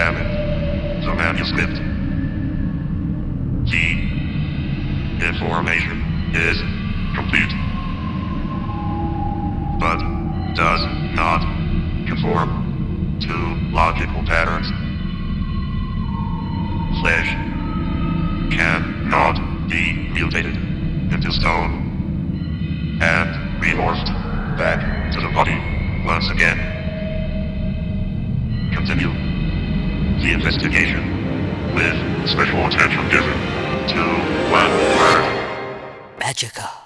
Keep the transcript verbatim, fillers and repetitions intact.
examined the manuscript. The information is complete, but does not conform to logical patterns. Flesh cannot be mutated into stone and remorphed back to the body once again. Continue the investigation with special attention given to one word. Magica.